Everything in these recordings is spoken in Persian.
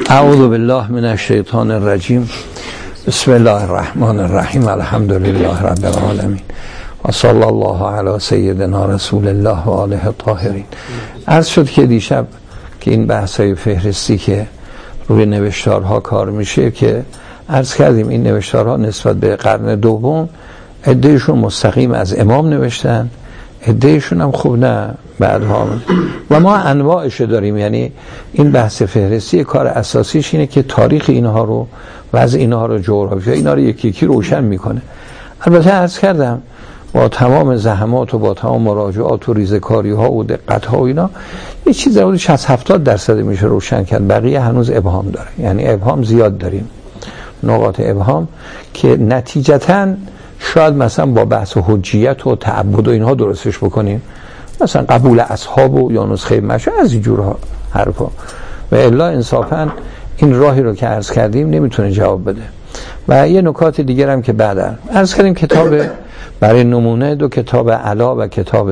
اعوذ بالله من الشیطان الرجیم. بسم الله الرحمن الرحیم. الحمد لله رب العالمین و صلی الله علی سیدنا رسول الله و آله الطاهرین. عرض شد که دیشب که این بحثای فهرستی که روی نوشتارها کار میشه که عرض کردیم این نوشتارها نسبت به قرن دوم عدهشون مستقیم از امام نوشتن، عدهشون هم خوب نه بعدها، و ما انواعش داریم. یعنی این بحث فهرستی کار اساسیش اینه که تاریخ اینها رو، وضع اینها رو، جغرافیا اینها رو یکی یکی روشن میکنه. البته عرض کردم با تمام زحمات و با تمام مراجعات و ریزکاری ها و دقت ها و اینا یه چیز حدود 60-70% میشه روشن کرد، بقیه هنوز ابهام داره. یعنی ابهام زیاد داریم، نقاط ابهام که نتیجتاً شاید مثلا با بحث حجیت و تعبد و اینها درستش بکنیم، مثلا قبول اصحاب و یا نسخه مشه از این جورها حرفا، و الا انصافا این راهی رو که عرض کردیم نمیتونه جواب بده. و یه نکات دیگر هم که بعدا عرض کردیم، کتاب برای نمونه دو کتاب علا و کتاب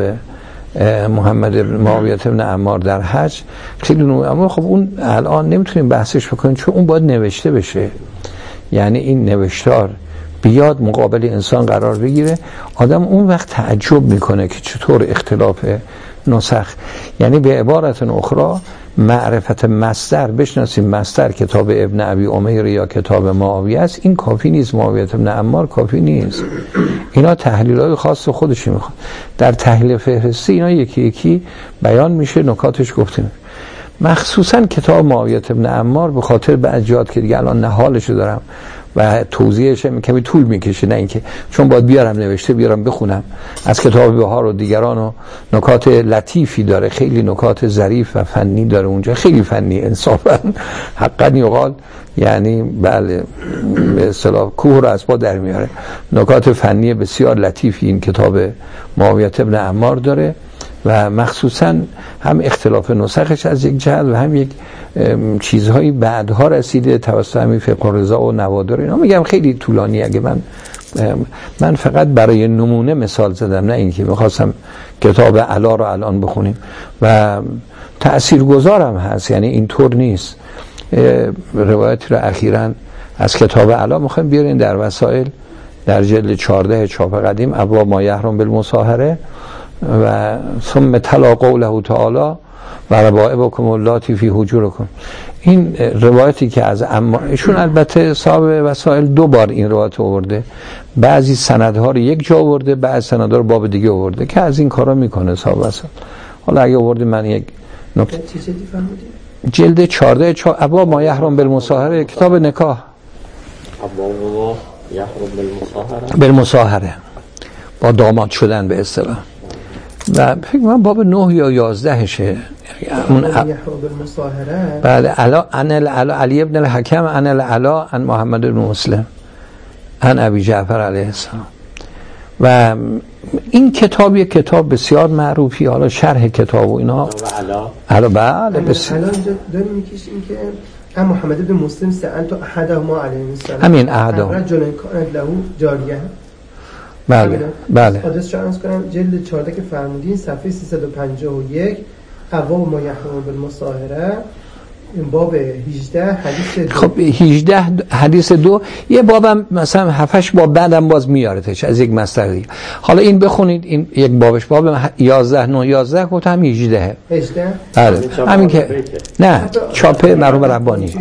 محمد معاویه بن عمار در حج خیلی نمونه، اما خب اون الان نمیتونیم بحثش بکنیم چون اون باید نوشته بشه. یعنی این نوشتار بیاد مقابل انسان قرار بگیره، آدم اون وقت تعجب میکنه که چطور اختلاف نسخ. یعنی به عبارت اخرى معرفت مصدر، بشناسیم مصدر کتاب ابن ابی امیر یا کتاب معاویه است، این کافی نیست. معاویه بن عمار کافی نیست، اینا تحلیل‌های خاص خودش میخواد. در تحلیل فهرستی اینا یکی یکی بیان میشه، نکاتش گفته میشه. مخصوصا کتاب معاویه بن عمار به خاطر بعضیات که دیگه الان نهالشو دارم و توضیحش کمی طول میکشه، نه اینکه چون باید بیارم نوشته بیارم بخونم. از کتاب بهار و دیگران و نکات لطیفی داره، خیلی نکات ظریف و فنی داره اونجا، خیلی فنی انصافا حقا یقال، یعنی بله به اصطلاح کوه رو از پا در میاره. نکات فنی بسیار لطیفی این کتاب معاویه بن عمار داره و مخصوصا هم اختلاف نسخش از یک جهت و هم یک چیزهایی بعدها رسیده توسط همین فقه رضا و نوادر اینا. میگم خیلی طولانی، اگه من فقط برای نمونه مثال زدم، نه اینکه میخواستم کتاب علا رو الان بخونیم و تأثیرگذارم هست، یعنی اینطور نیست. روایتی رو اخیراً از کتاب علا میخوایم بیارین در وسائل در جلد 14 چاپ قدیم، ابواب ما یحرم بالمصاهره و ثم تلا قوله تعالی و ربائبکم اللاتی فی حجورکم. این روایتی که از ایشون البته صاحب وسائل 2 بار این روایت آورده، بعضی سندها رو یک جا آورده، بعضی سندها رو باب دیگه آورده که از این کارا میکنه صاحب وسائل. حالا اگه آورده من یک نکته جلد 14 ابواب ما یحرم بالمصاهره، کتاب نکاح، ابواب ما یحرم بالمصاهره، با داماد شدن به اصطلاح. و فکر من باب 9 یا 11شه اون بعد علا علی ابن الحکم عن العلا عن محمد بن مسلم عن ابی جعفر علیه السلام. و این کتاب یک کتاب بسیار معروفی، حالا شرح کتاب و اینا علا بله بسیار الان داریم میکشیم که محمد بن مسلم سألت احدهما علیه السلام همین احدهم رجل کانت له جاریه. بله آدرس شانس کنم جلد 14 که فرمودین صفحه 351 ابواب ما یحرم بالمصاهره، این باب 18 حدیث 2. خب 18 حدیث 2 یه بابم مثلا 7-8 باب بعدم باز میارتش از یک مصدر دیگه. حالا این بخونید، این یک بابش باب 11 9 11 گفت هم 18 بله همین که نه چاپ مرحوم ربانی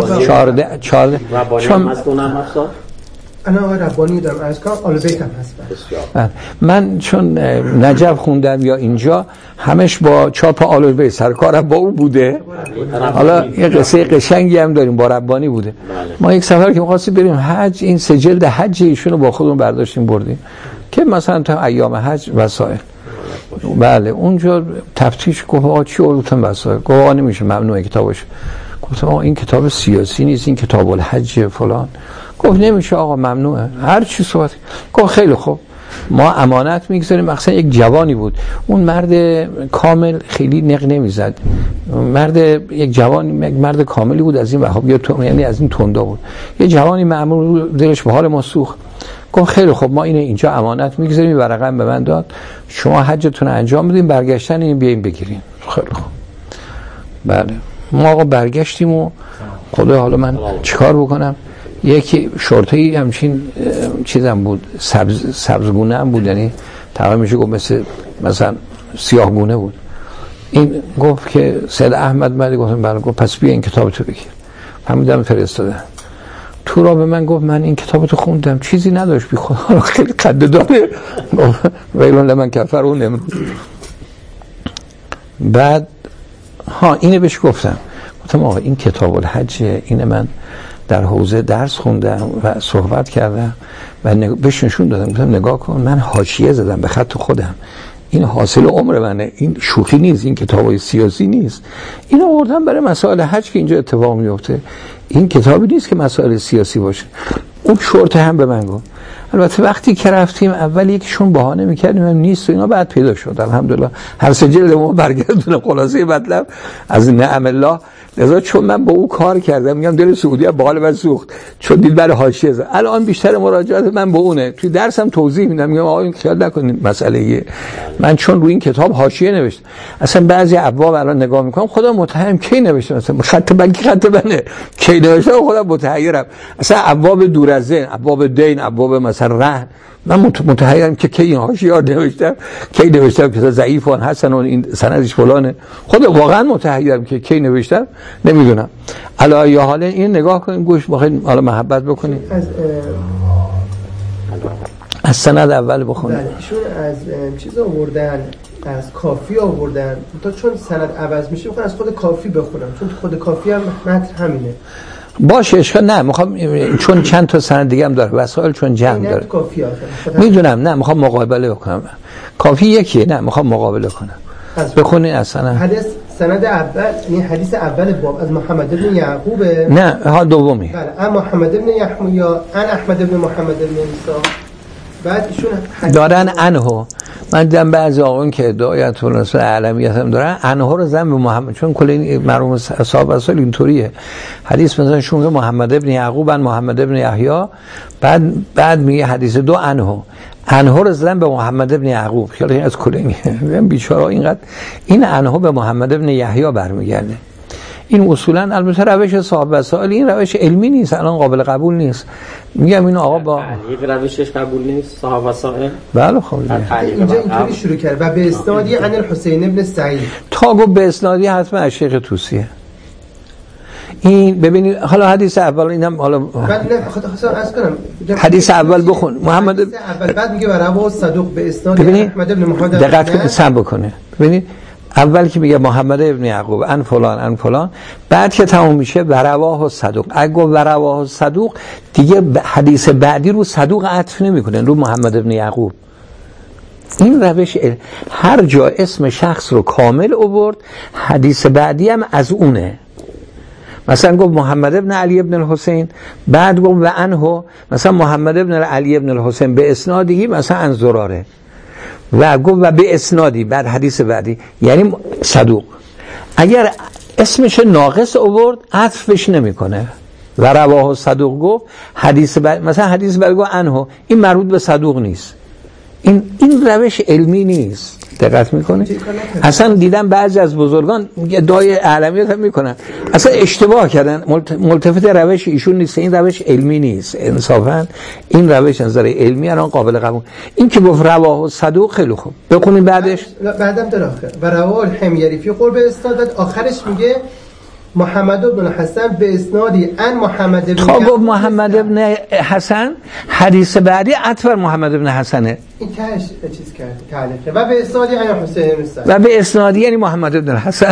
14 ربانی از اونم هست. انا آقای ربانی دارم از کار آل بیت هم هست. من چون نجف خوندم یا اینجا همش با چاپ آل بیت، سرکارم با او بوده. حالا یه قصه قشنگی هم داریم، با ربانی بوده. ما یک سفر که می‌خواستیم بریم حج، این سجل حج ایشونو با خودمون برداشتیم بردیم که مثلا تا ایام حج وسایل، بله اونجا تفتیش گفت آقا چی اولتون وسایل، گفت آقا نمیشه ممنوعه کتابش. گفتم آقا این کتاب سیاسی نیست، این کتاب الحج فلان. گفت نمیشه آقا ممنوعه، هر چی صحبت. گفت خیلی خوب ما امانت میگذاریم. مثلا یک جوانی بود، اون مرد کامل خیلی نق نمیزد، یک جوانی، یک مرد کاملی بود از این وهابی، یعنی از این تندا بود، یه جوانی مأمور دلش به حال ما سوخت. گفت خیلی خوب ما اینجا امانت میگذاریم، ورقه به من داد، شما حجتون انجام بدین، برگشتن این بیاین بگیرین. خیلی خوب بله ما آقا برگشتیم و خدا حالا من چیکار بکنم؟ یکی شورتایی همچین چیزم بود، سبزگونه هم بود، یعنی تقریبا میشه گفت مثلا سیاهگونه بود. این گفت که سید احمد مدی، گفتم بله. گفت پس بیا این کتاب تو بگیر. فهمیدم فرستادم. تو را به من گفت من این کتاب تو خوندم، چیزی نداشت، بی خدا خیلی قد داره. ویلون لمن کفرون امروز. بعد اینه بهش گفتم آقا این کتاب الحج، اینه من در حوزه درس خوندم و صحبت کردم و بهش نشون دادم، گفتم نگاه کن من حاشیه زدم به خط خودم، این حاصل عمر منه، این شوخی نیست، این کتابای سیاسی نیست، اینو آوردم برای مسائل حج که اینجا اتفاق میفته، این کتابی نیست که مسائل سیاسی باشه. اون شورته هم به من گفت. البته وقتی که رفتیم اول یکیشون بهانه میکردیم هم نیست و اینا، بعد پیدا شد الحمدلله. هر سه جلد ما برگردونه خلاصه مطلب از نعم الله. لذا چون من با او کار کردم، میگم دل سعودی به حال من سوخت، چون دید برای حاشیه زد. الان بیشتر مراجعات من با اونه، توی درسم توضیح میدم، میگم آقا این خیال نکنید مسئله من چون روی این کتاب حاشیه نوشتم. اصلا بعضی ابواب الان نگاه میکنم خدا متهم کی نوشته، مثلا خط منه کی نوشته، خدا متحیرم. اصلا ابواب دور از ذهن، ابواب دین، ابواب مثلا رهن، من متحیرم که کی این حاشیه نوشتم، کی نوشتم که ضعیف و حسن و این سندش فلانه. خدا واقعا متحیرم که کی نوشتم، نمیدونم. علی یا حالا این نگاه کنیم، گوش بخواید حالا محبت بکنیم. از سند اول بخونیم. ایشون از چیز آوردن، از کافی آوردن، تا چون سند عوض میشه میخوان از خود کافی بخونم، چون خود کافی هم متن همینه. باشه اشکال نه، میخوام چون چند تا سند دیگه هم داره، وسایل چون جمع داره. کافی میدونم، نه میخوام مقابله بکنم. کافی یکیه، نه میخوام مقابله کنم. بخونی از سند اول، یعنی حدیث اول باب از محمد بن یعقوب. نه ها دومی. بله، ان محمد بن یحیی یا ان احمد بن محمد بن عیسی. بعد ایشون دارن انهو، من دیدم بعضی آقایون که ادعایت رسول علمیت هم دارن انهو رو زن به محمد، چون کل این مرحوم اصحاب رسول اینطوریه. حدیث مثلا شون محمد ابن یعقوب ان محمد ابن یحیی، بعد میگه حدیث دو انهو رو زدن به محمد ابن یعقوب. خیلی از کل این بیچاره اینقدر این انهو به محمد ابن یحیی برمیگرده. این اصولا البته روش صاحب وسائل این روش علمی نیست، الان قابل قبول نیست. میگم این آقا با تعلیق روشش قبول نیست صاحب وسائل. بله خب اینجا اینطوری شروع کرد و به اسنادی عن الحسین ابن سعید، تا گفت به اسنادی حتما از شیخ طوسیه. این ببینید حالا حدیث اول اینم حالا حدیث اول بخون محمد اول، بعد میگه رواه صدوق به اسناد احمد ابن محمد. دقت سم بکنه. ببینید اول که میگه محمد ابن یعقوب ان فلان، بعد که تموم میشه رواه صدوق. اگه رواه صدوق دیگه حدیث بعدی رو صدوق عطف نمیکنه، رو محمد ابن یعقوب. این روش هر جا اسم شخص رو کامل آورد حدیث بعدی هم از اونه. مثلا گفت محمد ابن علی ابن الحسین، بعد گفت و انهو مثلا محمد ابن علی ابن الحسین به اسنادی مثلا عن زراره، و گفت و به اسنادی بعد حدیث بعدی، یعنی صدوق. اگر اسمش ناقص آورد عطفش نمیکنه و رواه صدوق گفت حدیث بعد، مثلا حدیث بعد گفت انهو، این مربوط به صدوق نیست. این روش علمی نیست. دقت میکنه؟ اصلا دیدم بعضی از بزرگان ادعای علمیت هم میکنن، اصلا اشتباه کردن، ملتفت روش ایشون نیست. این روش علمی نیست انصافا. این روش نظر علمی الان قابل قبول. این که گفت رواه صدوق خیلی خوب، بخونیم بعدش. بعدم در آخر و رواه الحميري فی قرب اسناد، آخرش میگه محمد ابن حسن به اسنادی ان محمد ابن تا گفت محمد ابن حسن حدیث بعدی عطف محمد ابن حسنه. این کاش چیز کرد تعلیق و به اسنادی ان حسین بن سعید و به اسنادی یعنی محمد ابن حسن.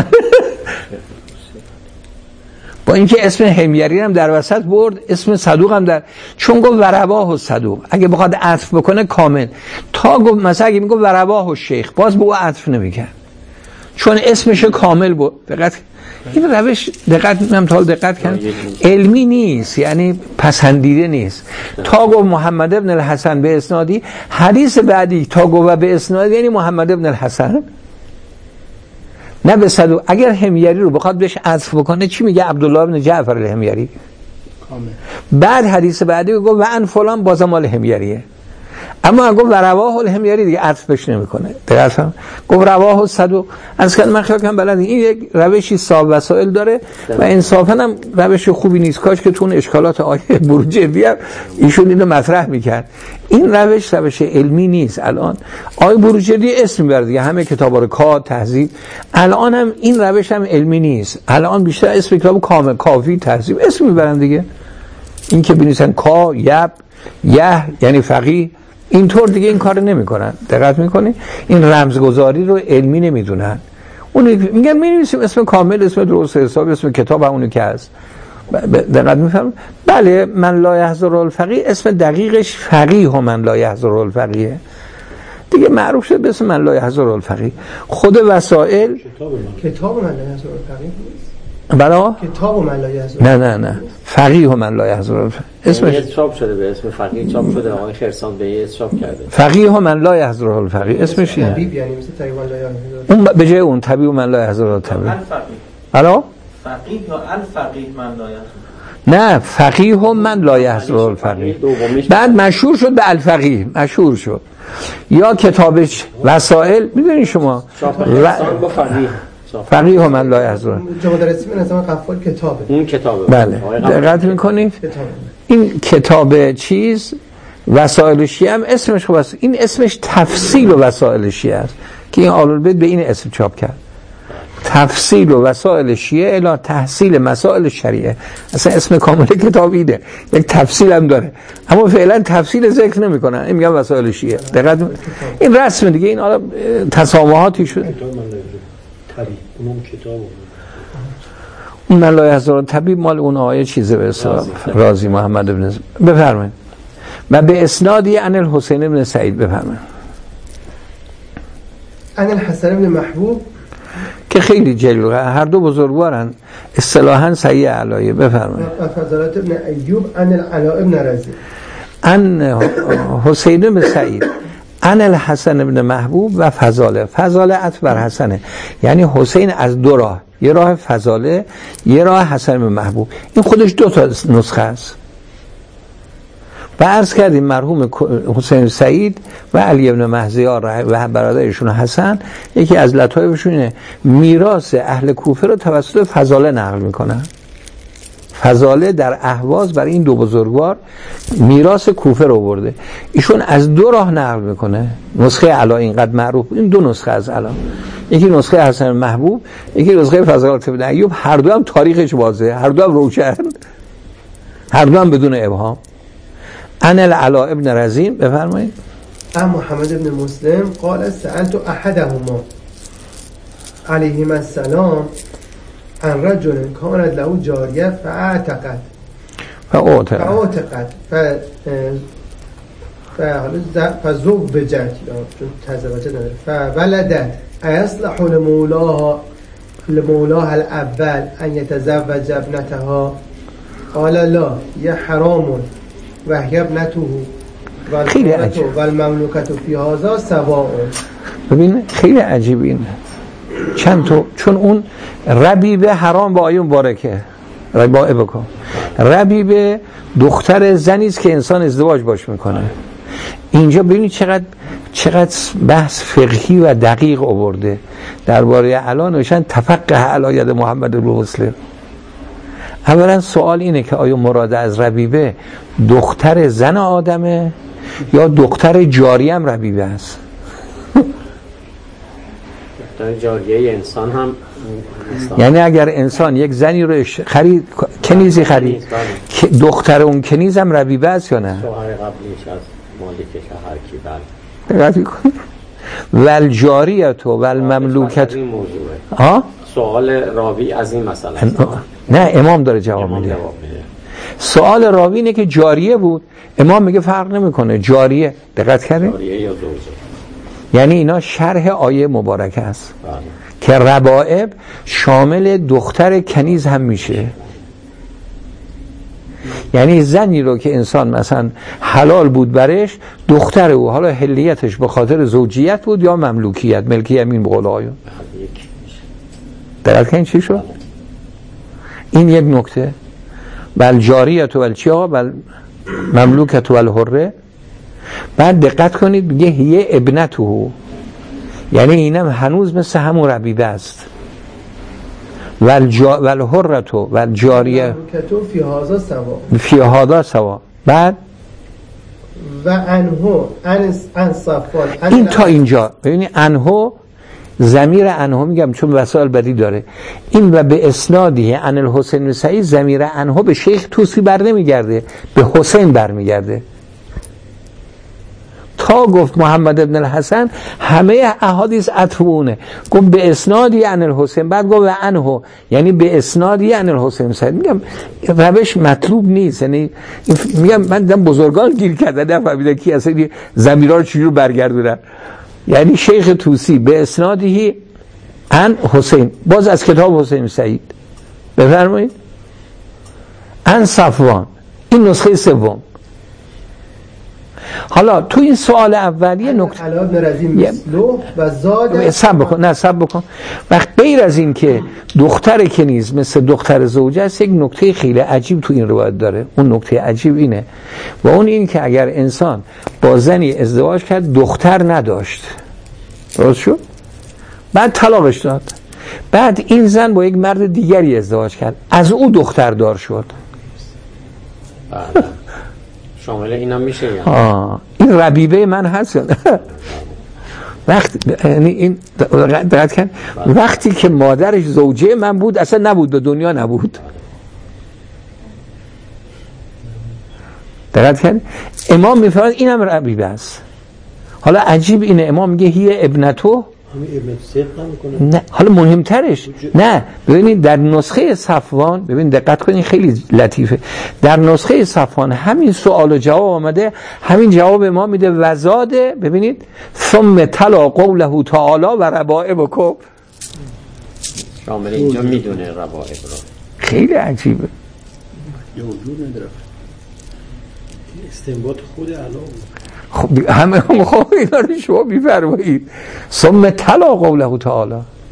با اینکه اسم حمیری هم در وسط برد، اسم صدوق هم در، چون گفت رواه صدوق اگه بخواد عطف بکنه کامل، تا گفت مثلا اگه میگه رواه الشیخ باز به او عطف نمیکنه چون اسمش کامل بود. دقت این روش دقت کن علمی نیست، یعنی پسندیده نیست. تا گفت محمد ابن الحسن به اسنادی، حدیث بعدی تا گفت به اسنادی یعنی محمد ابن الحسن نه به صدوق. اگر حمیری رو بخواد بهش عطف بکنه چی میگه؟ عبدالله ابن جعفر الحمیری. بعد حدیث بعدی گفت و ان فلان بازم مال حمیریه. اما گفت رواه الحميري دیگه عطف بهش نمیکنه. دقیقاً گفت رواه 100 از کلمه من خیال کنم بلد این یک روشی صاحب وسائل داره و انصافا هم روش خوبی نیست. کاش که تو اون اشکالات آیه بروجردی هم ایشون اینو مطرح میکرد. این روش علمی نیست. الان آیه بروجردی اسم میبره دیگه، همه کتابا رو کا تهذیب، الان هم این روش هم علمی نیست. الان بیشتر اسم کتاب کامل کافی تهذیب اسم میبرن دیگه. این که بنویسن کا یب یه یعنی فقیه، اینطور دیگه این کارو نمیکنن. دقت میکنی؟ این رمزگذاری رو علمی نمیدونن. اون میگن می‌نویسیم اسم کامل، اسم درست حساب، اسم کتاب همونی که هست. دقت میفهمید؟ بله، من لا یحضر الفقیه اسم دقیقش فقیه و من لا یحضر الفقیه دیگه معروف شد به اسم من لا یحضر الفقیه. خود وسائل کتاب من لا یحضر الفقیه بلا کتاب من لا یحضر نه فقیه و من لا یحضر الفقیه اسمش چاپ شده به اسم فقیه چاپ شده، آقای خرسان به چاپ کرده فقیه و من لا یحضر الفقیه اسمش اینه. طبیب یعنی مثل طبیب من لا یحضر اون به جای اون طبیب و من لا یحضر الطبیب. بلا فقیه یا الفقیه من لا یحضر، نه فقیه و من لا یحضر الفقیه، بعد مشهور شد به الفقیه، مشهور شد. یا کتابش وسائل میدونین شما فقیه و من لا یحضر جواد رسمی نظام قفال کتابه، اون کتابه. بله دقت میکنید؟ این کتاب چیز وسائل شیعه هم اسمش خوب است. این اسمش تفصیل و وسائل شیعه است که این آل‌البیت به این اسم چاپ کرد. تفصیل و وسائل شیعه الی تحصیل مسائل شریعه. اصلا اسم کامل کتاب اینه، یک تفصیل هم داره اما فعلا تفصیل ذکر نمیکنن، این میگن وسائل شیعه. دقت این رسم دیگه، این حالا تسامحاتی شده. اون من لا یحضر الطبیب مال اون آیه چیزه به اصطلاح رازی محمد بن بفرمایید. و به اسنادی عن الحسین بن سعید بفرمایید. عن الحسن بن محبوب که خیلی جلیل، هر دو بزرگوارن اصطلاحاً صحیح علایه. بفرمایید. و فضالت ابن ایوب عن العلاء ابن رزی عن حسین بن سعید عن الحسن بن محبوب و فضاله عطف بر حسنه، یعنی حسین از دو راه، یه راه فضاله یه راه حسن بن محبوب. این خودش دو تا نسخه است. و عرض کردیم مرحوم حسین سعید و علی ابن مهزیار و برادرشون حسن، یکی از لطایفشون اینه میراث اهل کوفه رو توسط فضاله نقل میکنن. فضاله در اهواز برای این دو بزرگوار میراث کوفه رو برده. ایشون از دو راه نقل میکنه. نسخه علا اینقدر معروف، این دو نسخه از علا، یکی نسخه حسن محبوب، یکی نسخه فضالت ابن ایوب. هر دو هم تاریخش واضحه، هر دو هم روشن، هر دو هم بدون ابهام. عن العلاء ابن رزین بفرمایید. عن محمد بن مسلم قال سألت احدهما علیهما السلام عن رجل كانت له جاریه فاعتقد فزوجت فولدت ايصلح لمولاها الاول ان يتزوج ابنتها قال لا هي حرام و هي ابنته والمملوكة في هذا سواء. ببین خیلی عجیب این چند تو، چون اون ربیبه حرام با آیه مبارکه ربیبه بکن، ربیبه دختر زنی است که انسان ازدواج باش میکنه. اینجا ببینید چقدر بحث فقهی و دقیق آورده درباره الان نوشتن تفقه علی ید محمد المسلم. اولا سوال اینه که آیا مراد از ربیبه دختر زن آدمه یا دختر جاریه هم ربیبه است؟ دختر جاریه انسان هم یعنی اگر انسان یک زنی رو خرید، کنیزی خرید، دختر اون کنیز هم ربیبه است یا نه؟ شوهر قبلیش از مالکش هر کی بله. دقت می‌کنی؟ والجاریه و المملوکت ها؟ سوال راوی از این مسئله نه امام داره جواب میده. سوال راوی اینه که جاریه بود، امام میگه فرق نمیکنه جاریه. دقت کردین؟ جاریه یا زوجه، یعنی اینا شرح آیه مبارکه است بله. که ربائب شامل دختر کنیز هم میشه. یعنی زنی رو که انسان مثلا حلال بود برش، دختر او حالا حلیتش به خاطر زوجیت بود یا مملوکیت، ملک یمین به قول آیه. دقت کردین چی شد؟ این یک نکته. بل جاریت و الچیا بل مملوکت و الحره. بعد دقت کنید میگه هیه ابنته، یعنی اینم هنوز مثل همون ربیبه است. والحرتو والجاریه فی هذا سوا. بعد و انهو ان صفوان، این تا اینجا ببینید انهو، ضمیر انهو میگم چون وسائل بدی داره، این و به اسنادی عن الحسین و سعید، ضمیر انهو به شیخ توسی بر نمیگرده، به حسین برمیگرده. تا گفت محمد ابن الحسن همه احادیث عطفونه، گفت به اسنادی عن الحسین، بعد گفت و انهو یعنی به اسنادی عن الحسین سعید. میگم روش مطلوب نیست، یعنی میگم من دیدم بزرگان گیر کردن نفهمیدن کی اصلا ضمیرها رو چجور برگردونن. یعنی شیخ توسی به اسنادی عن حسین، باز از کتاب حسین سعید بفرمایید، عن صفوان، این نسخه سوم. حالا تو این سوال اولیه نکته سب بکن وقت غیر از این که دختر کنیز مثل دختر زوجه است، یک نکته خیلی عجیب تو این روایت داره. اون نکته عجیب اینه و اون این که اگر انسان با زنی ازدواج کرد دختر نداشت، درست شد، بعد طلاقش داد، بعد این زن با یک مرد دیگری ازدواج کرد، از او دختر دار شد، شامل اینا میشه یعنی این ربیبه من هست. یعنی این دقت کن، وقتی که مادرش زوجه من بود اصلا نبود، به دنیا نبود. دقت کن، امام میفرماید اینم ربیبه است. حالا عجیب اینه، امام میگه هی ابنتو، نه حالا مهمترش نه، ببینید در نسخه صفوان، ببین دقت کنید خیلی لطیفه، در نسخه صفوان همین سوال و جواب آمده، همین جواب ما میده وزاده، ببینید ثم تلا قوله تعالی و ربائبکم، شامل اینجا میدونه ربائب رو. خیلی عجیبه. یه وجود نداره، استنباط خود علاوه. خب همه خب اینا رو شما بیفرمایید ثم تلا قوله تعالی.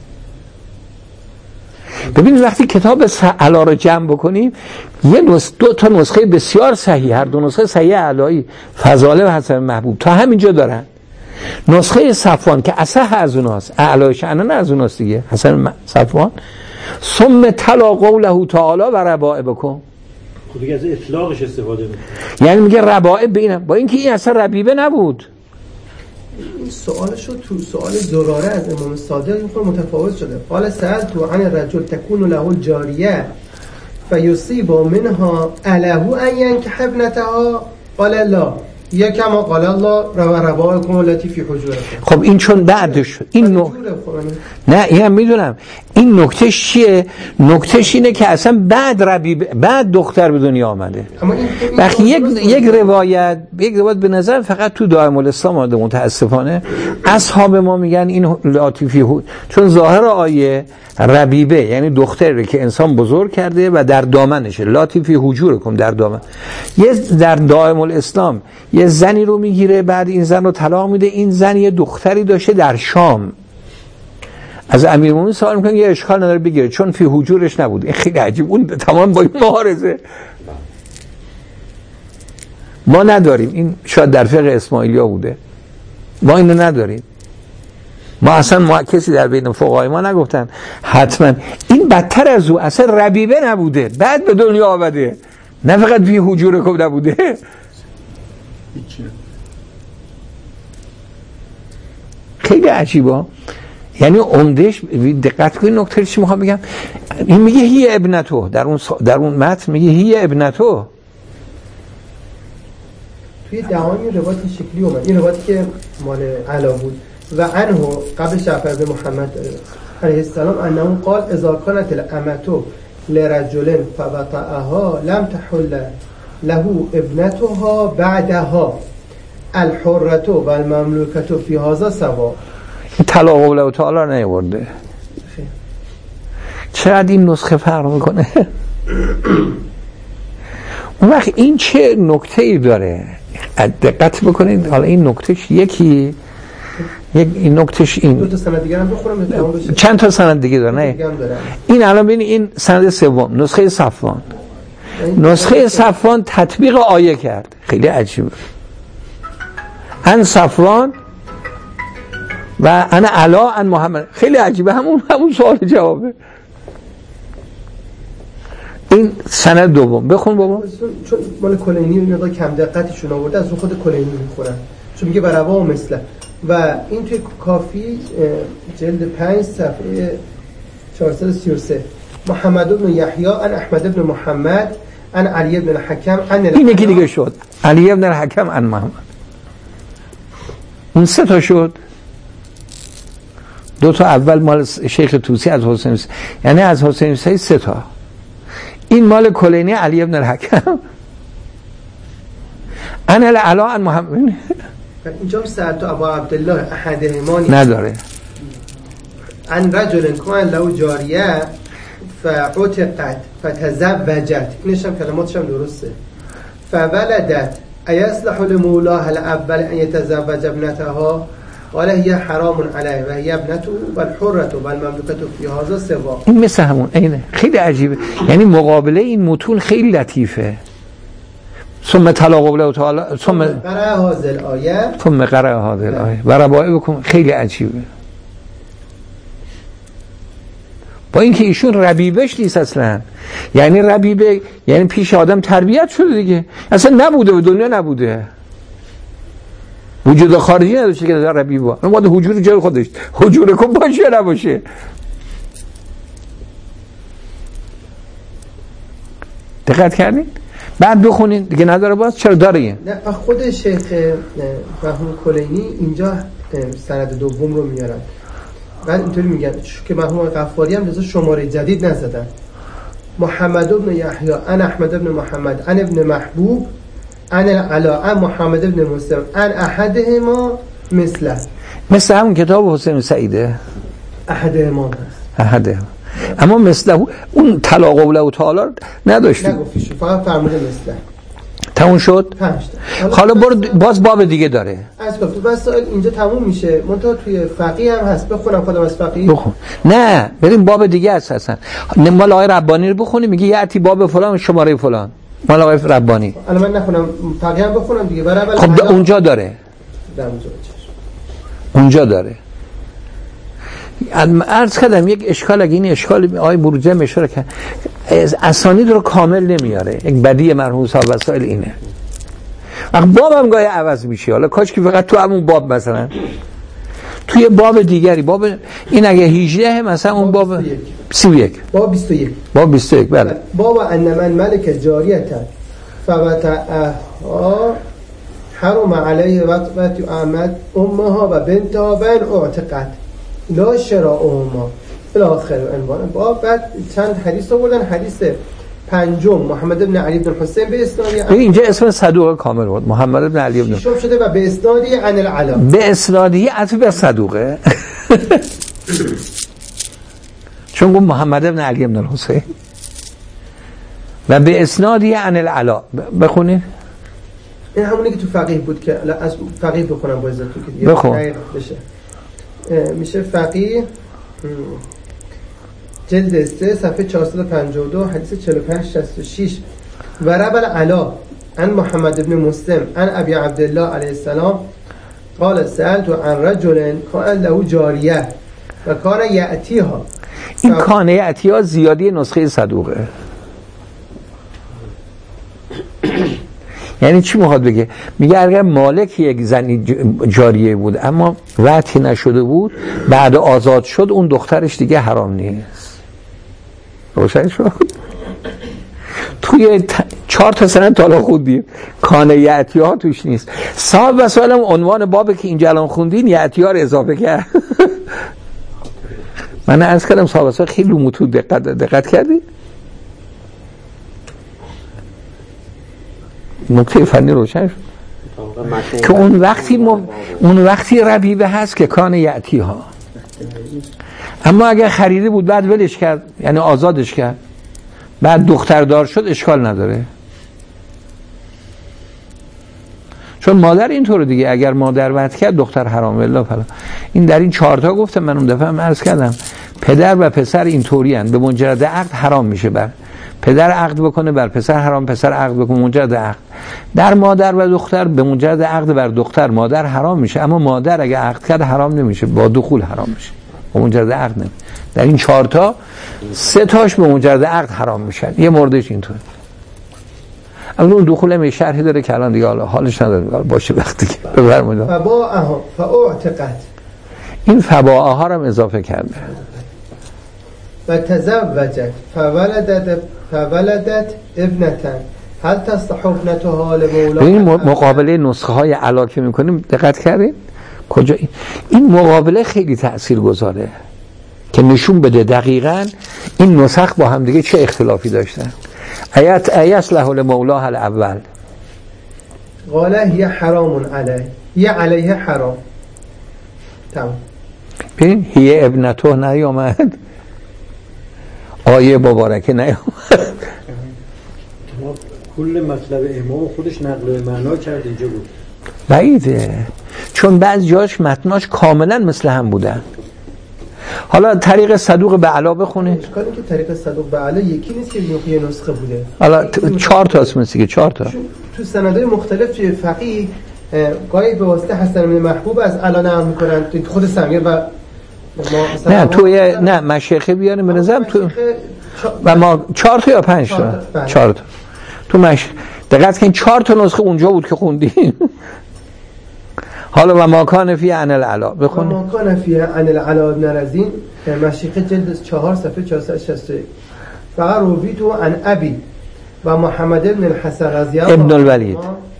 ببینید وقتی کتاب علا رو جمع بکنیم، دو تا نسخه بسیار صحیح، هر دو نسخه صحیح علایی، فضائل و حسن محبوب تا همینجا دارن. نسخه صفوان که اصح از اوناست، اعلی شأنن از اوناست دیگه، حسن صفوان، ثم تلا قوله تعالی و ربائبکم، خب دیگه از اطلاقش استفاده میکنه، یعنی میگه ربائب بینم، با اینکه این اصلا ربیبه نبود. این سوالشو تو سوال زراره از امام صادق این خود متفاوت شده. قال سألت عن الرجل تكون له الجاریه فیصیب منها اله ان ينكح ابنتها قال لا یا کما قال الله ربائبکم التي في حجورکم. خب این چون بعدش این نه این هم میدونم، این نکتهش چیه؟ نکتهش اینه که اصلا بعد دختر به دنیا آمده. وقتی یک روایت به نظر فقط تو دائم الاسلام آمده، متاسفانه اصحاب ما میگن این لاتیفی، چون ظاهر آیه ربیبه یعنی دختری که انسان بزرگ کرده و در دامنشه، لاتیفی حجورکم، در دامن. در دائم الاسلام یه زنی رو میگیره، بعد این زن رو طلاق میده، این زن یه دختری داشته در شام، از امیرالمومنین سوال میکنه یه اشکال نداره بگیره چون فی حجورش نبود. این خیلی عجیب، اون تمام با این معارضه ما نداریم. این شاید در فقه اسماعیلیا بوده، ما اینو نداریم. ما اصلا کسی در بین فقهای ما نگفتن حتما. این بدتر از او، اصلا ربیبه نبوده، بعد به دنیا آمده، نه فقط فی حجورکم نبوده. خیلی عجیبه. یعنی عمدهش دقت کنید نکته چی میخوام بگم، این میگه هی ابنتو، در اون متن میگه هی ابنتو. توی دهان این روایت شکلی اومد، این روایتی که مال علا بود و عنه قبل جعفر بن محمد علیه السلام انه قال اذا كانت الامه لرجل فوطئها لم تحل له ابنتها بعدها الحرة و المملوکة فی هذا سوا. طلاق قوله تعالی نیورده. چقدر این نسخه فرق میکنه. اون وقت این چه نکته‌ای داره دقت بکنید. حالا این نکتهش این نکتهش این دو تا سند دیگه هم بخورم تمام بشه. چند تا سند دیگه داره نه این الان ببین این سند سوم نسخه صفوان، نسخه صفوان تطبیق آیه کرد. خیلی عجیبه. ان صفوان و انا علا ان محمد. خیلی عجیبه، همون سوال جوابه. این سند دوم بخون بابا. چون مال کلینی مقدار کم دقتشون آورده، از رو خود کلینی میخونن، چون میگه بروا و مثله. و این توی کافی جلد 5 صفحه 433 محمد بن یحیی ان احمد بن محمد ان علی بن الحکم ان این یکی دیگه شد، علی بن الحکم ان محمد. اون 3 تا شد. 2 تا اول مال شیخ طوسی از حسین، یعنی از حسین 3 تا. این مال کلینی علی بن الحکم ان العلا ان محمد. اینجا سألت ابا عبدالله احدهما نداره. ان رجل کان له جاریه فعتقت فتزوجت، اینش هم کلماتش هم درسته. فولدت ایصلح لمولاها الاول ان يتزوج ابنتها قال هي حرام علیه و هي ابنته والحرة والمملوکة فی هذا سوا. این مثل همون اینه. خیلی عجیبه، یعنی مقابله این متون خیلی لطیفه. ثم طلاق قبله تعالی ثم قرأ هذه الآیه ثم قرأ هذه الآیه و رباعی بکن. خیلی عجیبه، با اینکه ایشون ربیبش نیست اصلا. یعنی ربیبه یعنی پیش آدم تربیت شده دیگه، اصلا نبوده و دنیا نبوده، وجود خارجی نداشته که ربیبه. اون باید حضور جای خودش حضور کن باشه نباشه. دقت کردین؟ بعد بخونین دیگه نداره. باز چرا داره این؟ نه خود شیخ مرحوم کلینی اینجا سند دوم رو میارن. بعد اینطوری میگن که مرحوم غفاری هم لذا شماره جدید نزدن. محمد بن یحیی ان احمد بن محمد ان ابن محبوب ان العلا ان محمد بن مسلم ان احدهما مثله. مثل همون کتاب حسین سعیده. احدهما احدهما. اما مثل اون طلاق قبله و تعالی نداشتی. نگفتیش، فقط فرموده مثله. تموم شد. 5 تا. حالا برو باز باب دیگه داره. از گفت بس اینجا تموم میشه. منتها توی فقیه هم هست. بخونم خودم از فقیه. بخون. نه بریم باب دیگه اساسا. مال آقای ربانی رو بخونی، میگه یاتی باب فلان شماره فلان. مال آقای ربانی. الان من نخونم، فقیه هم بخونم دیگه. برای خب اونجا داره. اونجا داره. عرض کردم یک اشکال، اگه این اشکال آقای بروجرد اشاره کرد، اسانید رو کامل نمیاره. یک بدی مرحوم صاحب وسائل اینه. باب هم گاهی عوض میشه. حالا کاش که فقط تو همون باب مثلا توی باب دیگری، باب این اگه 18 مثلا اون باب 31 باب 21 باب 21 بله. باب ان من ملک جاریه فوتعها حرم علیه وقت احمد امها و بنتها و ان اعتقد لا شراؤهما الاخر عنوان باب. بعد چند حدیث آوردن. حدیث 5 محمد بن علی بن حسین به اسنادی، اینجا اسم صدوق کامل بود، محمد بن علی بن شوب شده و به اسنادی عن العلا، به اسنادی عطف به صدوقه چون گفت محمد بن علی بن حسین و به اسنادی عن العلا. بخونید. این همونی که تو فقیه بود که از فقیه بخونم با عزتون که دیگه بخون بشه. میشه فقیه جلد 3 صفحه 452 حدیث 4566 و رب العلا عن محمد بن مسلم عن ابی عبدالله علیه السلام قال سألت عن رجل کان له جاریه و کان یأتیها. این کان یأتیها زیادی نسخه صدوقه. یعنی چی میخواد بگه؟ میگه اگر مالک یک زنی جاریه بود اما وطی نشده بود، بعد آزاد شد، اون دخترش دیگه حرام نیست. روشن شد؟ توی 4 تا سند طلاق خوندیم، کان یأتی ها توش نیست. صاحب وسائل هم عنوان بابه که اینجا الان خوندین یأتی ها رو اضافه کرد. من عرض کردم صاحب وسائل خیلی متون دقت کردی؟ نکته فنی روشن شد که اون وقتی ربیبه هست که کان یأتی ها. اما اگر خریده بود بعد ولش کرد، یعنی آزادش کرد، بعد دختردار شد، اشکال نداره. چون مادر اینطور دیگه، اگر مادر وعده کرد دختر حرام الا فلا. این در این 4 تا گفتم، من اون دفعه هم عرض کردم پدر و پسر اینطوری هستند، به مجرد عقد حرام میشه. بر پدر عقد بکنه بر پسر حرام، پسر عقد بکنه مجرد عقد. در مادر و دختر به مجرد عقد بر دختر مادر حرام میشه، اما مادر اگه عقد کرد حرام نمیشه، با دخول حرام میشه، به مجرد عقد نمیشه. در این 4 تا 3 تاش به مجرد عقد حرام میشن. یه موردش اینطوره. اما اون دخول هم شرحی داره که الان دیگه حالش نداره باشه وقتی که بفرمایید. فباعها فاعتقت، این فباعها ها رو اضافه کرده. و تزوجت فولدت ابنتن هل تصلح ابنتها لمولاها. این مقابله نسخه های علا که میکنیم دقت کردیم کجا این مقابله خیلی تأثیر گذاره که نشون بده دقیقاً این نسخ با هم دیگه چه اختلافی داشتن. ایت له لمولاها الاول قال هی حرام علیه، هی علیه حرام. تمام. ببین هی ابنته نیامد، آیه مبارکه نیامد. کل مطلب امام خودش نقل معنا کرد اینجا بود. بعیده، چون بعض جاش متناش کاملا مثل هم بودن. حالا طریق صدوق به علا بخونه. اشکالی که طریق صدوق به علا یکی نیست که یه نسخه بوده. حالا 4 تا اسم دیگه 4 تا. تو سندهای مختلف فقیه گاهی به واسطه حسن بن محبوب از علا نقل میکنن، خود سمیر و نه توی نه مشیخه بیاره به نظرم تو و ما 4 تا یا 5 تا 4 تا تو دقت کن 4 تا نسخه اونجا بود که خوندیم. حالا و ما کان فی عن العلا بخون. ما کان فی عن العلا ابن رزین مشیخه جلد 4 صفحه 461. فقط رویتو عن ابی و محمد ابن الحسن رضی الله ابن الولید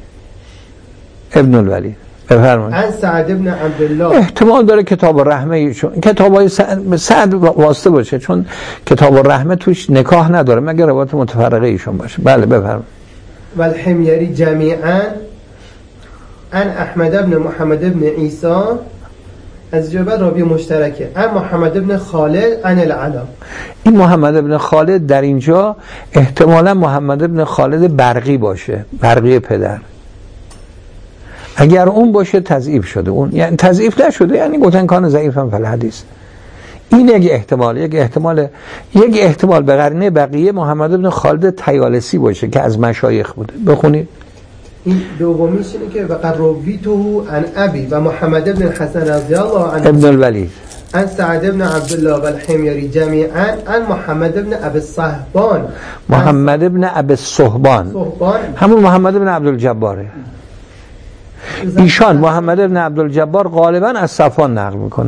بفرمایید. عن سعد ابن عبدالله. احتمال داره کتاب الرحمه، چون کتابای سعد واسطه باشه، چون کتاب الرحمه توش نکاح نداره مگر روایت متفرقه ایشون باشه. بله بفرمایید. و الحميري جميعا عن احمد ابن محمد ابن عیسی از جبه راوی مشترکه عن محمد ابن خالد عن العلا. این محمد ابن خالد در اینجا احتمالا محمد ابن خالد برقی باشه، برقی پدر. اگر اون باشه تضعیف شده، اون یعنی تضعیف نشده، یعنی گفتن کان ضعیفا فی الحدیث. این یک احتمال به قرینه بقیه محمد ابن خالد طیالسی باشه که از مشایخ بوده. بخونید. این دومیش اینه که وقد رویتو عن ابی و محمد ابن الحسن رضی الله عنه ابن الولید عن سعد ابن عبدالله و الحميري جميعا عن محمد ابن ابي الصهبان. محمد ابن ابي الصهبان همون محمد ابن عبدالجباره. ایشان محمد ابن عبدالجبار غالبا از صفوان نقل میکنه،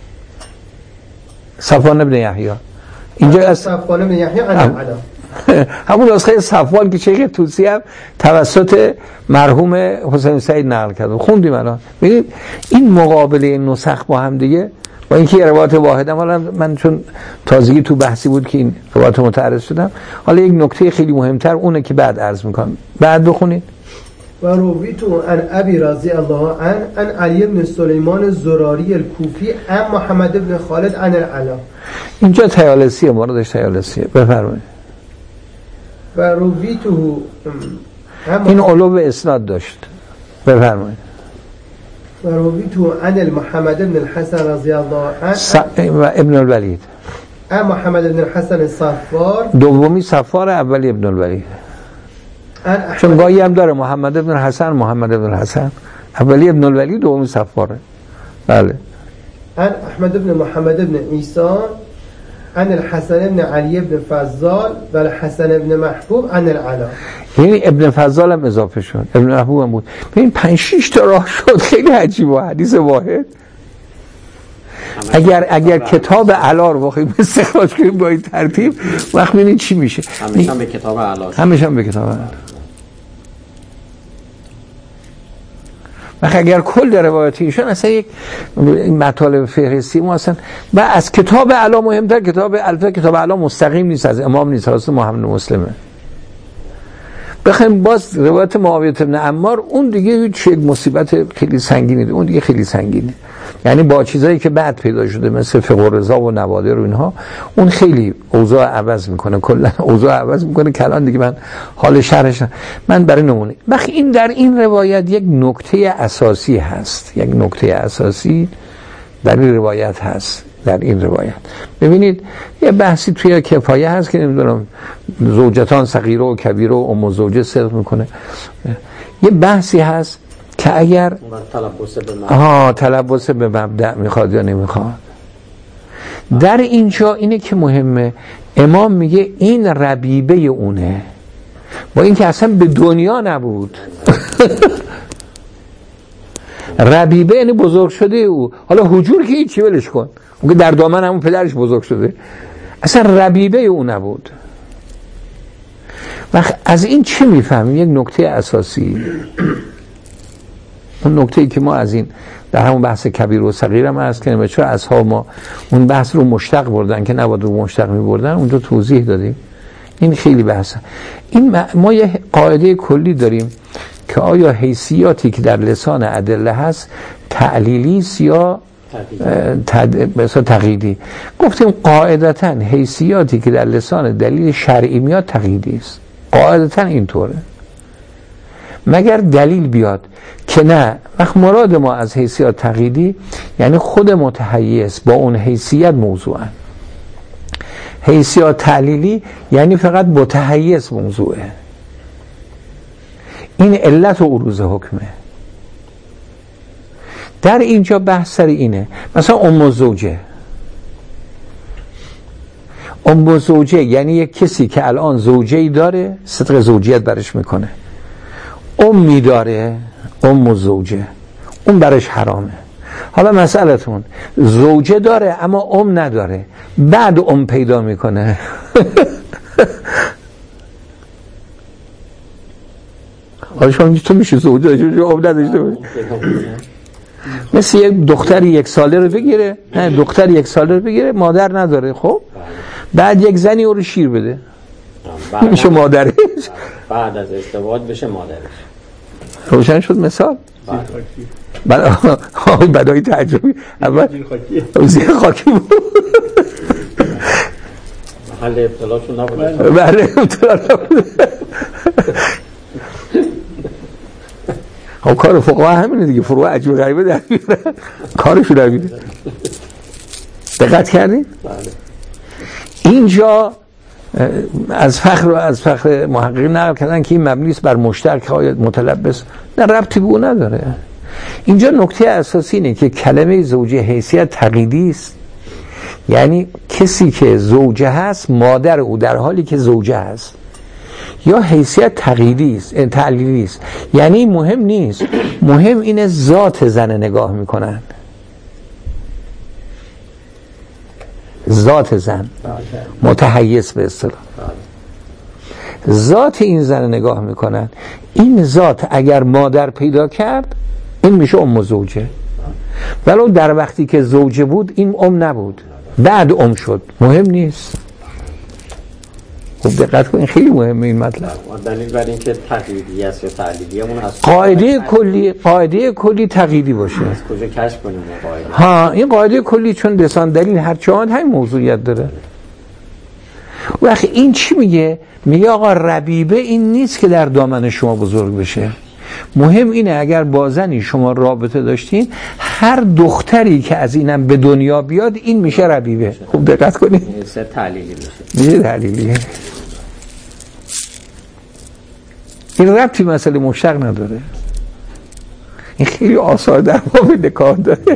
صفوان ابن یحیی. اینجا از صفوان ابن یحیی عن العلا، همون نسخه صفوان که شیخ طوسی هم توسط مرحوم حسین سعید نقل کرد خوندیم الان. ببینید این مقابله نسخ با هم دیگه، با اینکه یه روایت واحده، حالا من چون تازگی تو بحثی بود که این روایت متعرض شدم، حالا یک نکته خیلی مهمتر اونه که بعد عرض میکنم. بعد بخونید. و رویتو عن ابی رضی الله عنه عن علی بن سلیمان الزراری الکوفی عن محمد ابن خالد عن العلا. اینجا طیالسیه، موردش طیالسیه. بفرمایید. و رویتو این علو اسناد داشت. بفرمایید. و رویتو عن محمد ابن الحسن رضی الله عنه و ابن الولید عن محمد ابن الحسن صفار. دومی صفار، اولی ابن الولید. چون گاهی هم داره محمد ابن الحسن اولی ابن الولید، دومی صفاره. بله. عن احمد ابن محمد ابن عیسی عن الحسن ابن علی ابن فضال و الحسن ابن محبوب عن العلا. یعنی ابن فضال هم اضافه شد، ابن محبوب هم بود. ببین 5-6 تا راه شد، خیلی عجیبه. حدیث واحد. اگر کتاب علا رو بخوایم استخراج کنیم با این ترتیب، وقت ببینید چی میشه. همیشه به کتاب علا، همیشه به کتاب علا. و اگر کل روایات ایشان اصلا یک مطالب فهرستی ما اصلا، و از کتاب علا مهمتر کتاب علا مستقیم نیست، از امام نیست، راست محمد مسلمه. بخوایم باز روایت معاویه بن عمار، اون دیگه یک مصیبت خیلی سنگینه، اون دیگه خیلی سنگینه. یعنی با چیزایی که بعد پیدا شده مثل فقه و رضا و نوادر و اینها، اون خیلی اوضاع عوض میکنه، کلا اوضاع عوض میکنه که الان دیگه من حال شرحش من برای نمونه. بخی این در این روایت یک نکته اساسی هست، یک نکته اساسی در این روایت هست در این روایت. ببینید یه بحثی توی کفایه هست که نمیدونم زوجتان صغیره و کبیره و ام زوجه صدق میکنه. یه بحثی هست که اگر تلبس به مبدأ میخواد یا نمیخواد. در اینجا اینه که مهمه، امام میگه این ربیبه اونه، با اینکه اصلا به دنیا نبود. ربیبه یعنی بزرگ شده او. حالا حجور که هیچی ولش کن، اون که در دامن همون پدرش بزرگ شده، اصلا ربیبه او نبود. و از این چه میفهمیم؟ یک نکته اساسی، اون نکته‌ای که ما از این در همون بحث کبیر و صغیر هم هست که چرا اصحاب ما اون بحث رو مشتق بردن که نباید رو مشتق می‌بردن، اونجا توضیح دادیم. این خیلی بحثه. این ما یه قاعده کلی داریم که آیا حیثیاتی که در لسان ادله هست تعلیلی است یا تقییدی. گفتیم قاعدتاً حیثیاتی که در لسان دلیل شرعی میاد تقییدی است، قاعدتاً اینطوره، مگر دلیل بیاد که نه. وقت مراد ما از حیثیات تقییدی یعنی خود متحیز با اون حیثیت موضوعا. حیثیات تعلیلی یعنی فقط متحیز موضوعه. این علت و عروض حکمه. در اینجا بحث سر اینه، مثلا ام زوجه یعنی یک کسی که الان زوجه‌ای داره، صدق زوجیت برش میکنه، امی داره، ام زوجه، اون برش حرامه. حالا مسئلتون زوجه داره اما ام نداره، بعد ام پیدا میکنه. حالا شما تو میشه زوجه داشته ام نداشته باشه. مثل یک دختری 1 ساله رو بگیره، نه دختر 1 ساله رو بگیره مادر نداره، خب بعد یک زنی او رو شیر بده، میشه مادرش، بعد از ازدواج بشه مادرش. روشن شد مثال؟ بدای تعجبی اول زیر خاکی بود، محل ابتلاشون نبود. بله ابتلا نبود. خب کار فقها همینه دیگه، فروع عجیب غریبه در میارن، کارشو در میاره. دقت کردین؟ اینجا از فخر محققین نقل کردن که این مبنی است بر مشترک های متلبس، نه ربطی به اون نداره. اینجا نکته اساسی اینه که کلمه زوجه حیثیت تقییدی است، یعنی کسی که زوجه هست مادر او در حالی که زوجه هست، یا حیثیت تقییدی است، تعلیلی است، یعنی مهم نیست، مهم اینه ذات زن نگاه میکنن، ذات زن متحیز به اصطلاح، ذات این زن نگاه میکنن. این ذات اگر مادر پیدا کرد این میشه ام زوجه، ولو در وقتی که زوجه بود این ام نبود، بعد ام شد، مهم نیست. خب دقت کنین خیلی مهمه این مطلب. دلیل بر این که تقییدی است یا تعلیلی همون از قاعده کلی تقییدی باشه. از کجا کشف کنیم قاعده؟ ها این قاعده کلی چون لسان دلیل هر چهان همین موضوعیت داره. وقتی این چی میگه؟ میگه آقا ربیبه این نیست که در دامن شما بزرگ بشه، مهم اینه اگر با زنی شما رابطه داشتین هر دختری که از اینم به دنیا بیاد این میشه ربیبه. خوب دقت کنید، میشه تعلیلی میشه تعلیلیه. این ربطی مسئله مشتق نداره، این خیلی آثار در باب نکاح داره.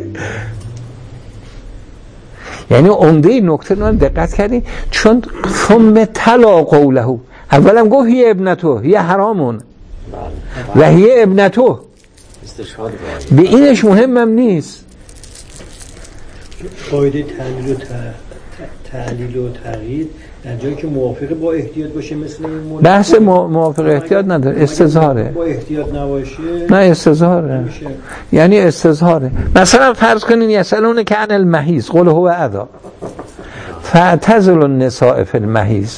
یعنی عمده نکته رو دقت کردین، چون ثم تلا قوله، اولم گفت هی ابنتو هی حرامون و هی ابنتو، به اینش مهمم نیست. قاعده تعلیل و تقیید در جایی که موافق با احتیاط باشه، مثل این بحث موافق احتیاط نداره، استظهاره. با احتیاط نباشه نه استظهاره، یعنی استظهاره. مثلا فرض کنین یسالون که عن المحیض قل هو اذی فاعتزلوا النساء فی المحیض.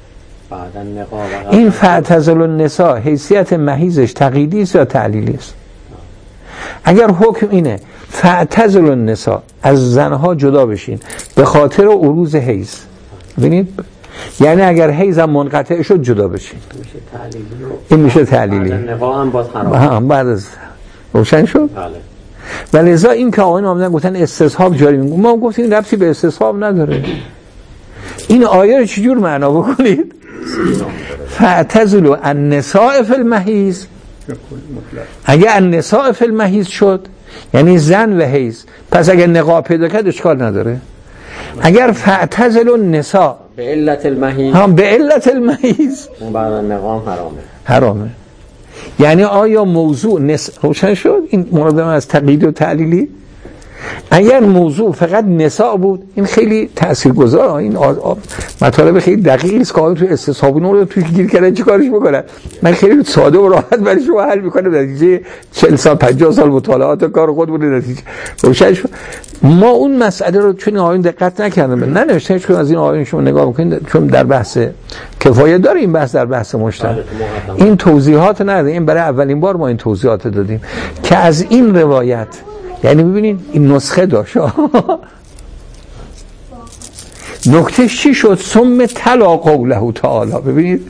این فاعتزلوا النساء حیثیت محیضش تقییدی است یا تعلیلی است؟ اگر حکم اینه فاعتزلوا النساء، از زنها جدا بشین به خاطر عروض حیض، ببینید یعنی اگر حیض هم منقطع شد جدا بشین، این میشه تعلیلی. نقاح هم باز حرام. بعد از روشن شد. بله. و لذا این که آقایان آمدن گفتن استصحاب جاری میگن، ما گفتیم ربطی به استصحاب نداره. این آیه رو چجور معنا بکنید؟ فاعتزلوا النساء فی المحیض. اگه النساء فی المحیض شد یعنی زن و حیض، پس اگر نقاب پیدا کرد اشکال نداره. اگر فاعتزلوا النساء به علت المحیض، هم به علت المحیض، اون بعد نقام حرامه. یعنی آیا موضوع روشن شد این مورد از تقیید و تعلیلی؟ اگر موضوع فقط نساء بود این خیلی تاثیرگذاره، این مطالب خیلی دقیقی است که آقای تو استصحابی رو توی گیر کردن چیکارش بکنن. من خیلی ساده و راحت برای شما حل میکنم، نتیجه 40 سال 50 سال مطالعات و کار خود بوده نتیجه روشن شد. ما اون مسئله رو چون آقایون دقت نکردن، نه نوشتن چون از این آقایون شما نگاه میکنید، چون در بحث کفایت داره این بحث، در بحث مشترک این توضیحات نداره. این برای اولین بار ما این توضیحات دادیم که از این روایت، یعنی ببینید این نسخه داشت نکتهش چی شد؟ ثم تلا قوله تعالی. ببینید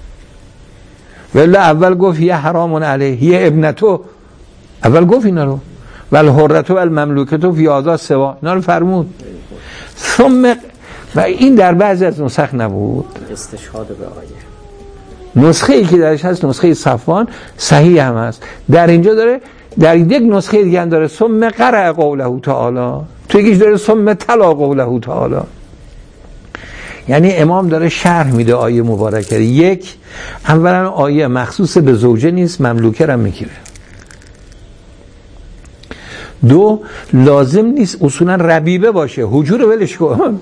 ولی اول گفت یه حرام علیه یه ابنتو، اول گفت اینا رو، ول حرتو ول مملوکتو فی هذا سوا، اینا رو فرمود. ثم و این در بعضی از نسخ نبود، استشهاد به آیه. نسخه ای که درش هست نسخه صفوان صحیح هم هست، در اینجا داره در یک نسخه دیگه هم داره ثم قرأ قوله تعالی، تو یکیش داره ثم تلا قوله تعالی. یعنی امام داره شرح میده آیه مبارکه. یک، اولا آیه مخصوص به زوجه نیست، مملوکه رو میگیره. دو، لازم نیست اصولا ربیبه باشه، حجور ولش کن.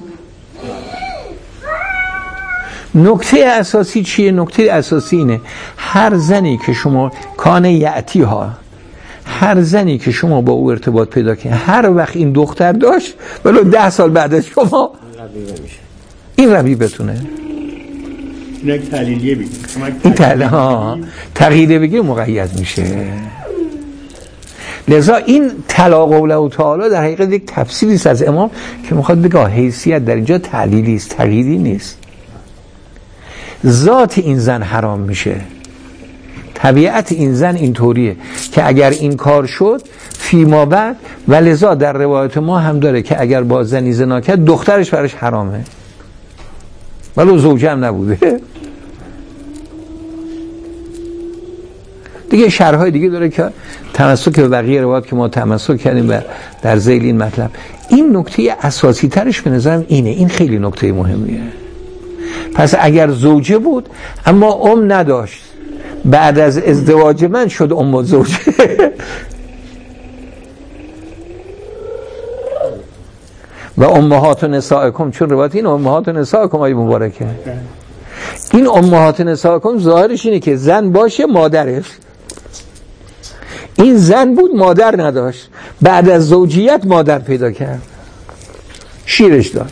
نکته اساسی چیه؟ نکته اساسی اینه هر زنی که شما کان یعتی ها، هر زنی که شما با او ارتباط پیدا کنید، هر وقت این دختر داشت ولو 10 سال بعد از شما این ربیبتونه. این تعلیلیه بگیم، این تغییره بگیر مقید میشه. لذا این طلاق قوله تعالی در حقیقت یک تفسیری است از امام که میخواد بگه حیثیت در اینجا تعلیلی است، تغییری نیست. ذات این زن حرام میشه، طبیعت این زن اینطوریه که اگر این کار شد فیما بعد، و لذا در روایت ما هم داره که اگر با زنی زنا کرد دخترش برش حرامه ولو زوجه هم نبوده. دیگه شرحهای دیگه داره که تمسک به بقیه روایات که ما تمسک کردیم و در ذیل این مطلب. این نکته اساسی ترش به نظرم اینه، این خیلی نکته مهمیه. پس اگر زوجه بود اما نداشت، بعد از ازدواج من شد زوجه و امهات نسائکم، چون روایت این امهات نسائکم آیه مبارکه، این امهات نسائکم ظاهرش اینه که زن باشه مادرش، این زن بود مادر نداشت، بعد از زوجیت مادر پیدا کرد شیرش داد،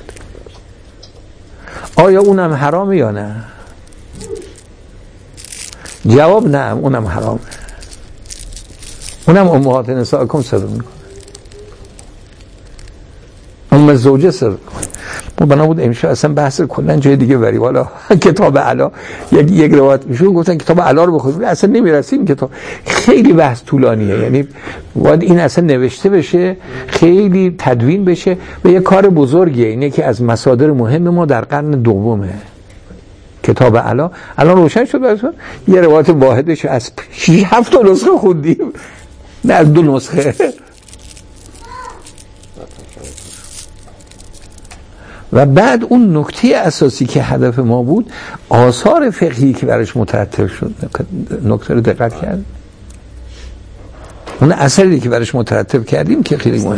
آیا اونم حرامه یا نه؟ جواب نه، اونم حرامه، اونم امهات نسائکم صدر میکنه، زوجه سر ما بنا بود امشب اصلا بحث کلا جای دیگه بری. والا کتاب علا یک روایت میشه گفتن کتاب علا رو بخونید، اصلا نمیرسیم، کتاب خیلی بحث طولانیه، یعنی باید این اصلا نوشته بشه، خیلی تدوین بشه و یه کار بزرگیه. اینه که از مصادر مهم ما در قرن دومه کتاب علا. الان روشن شد براتون یه روایت واحدش از 6-7 نسخه خوندیم، نه از 2 نسخه. و بعد اون نکته اساسی که هدف ما بود آثار فقهی که برش مترتب شد، نکته رو دقت کرد، اون اثری که برش مترتب کردیم که خیلی مهم